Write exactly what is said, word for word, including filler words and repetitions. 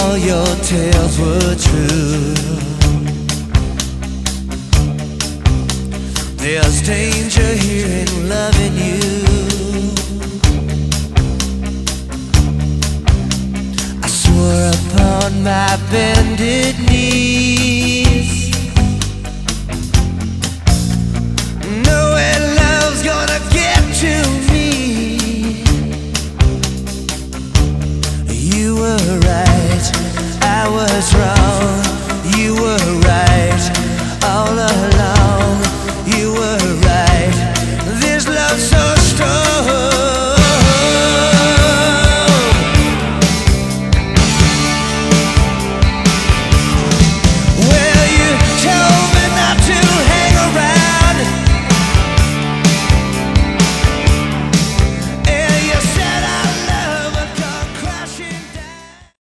all your tales were true. There's danger here in loving you. I swore upon my bended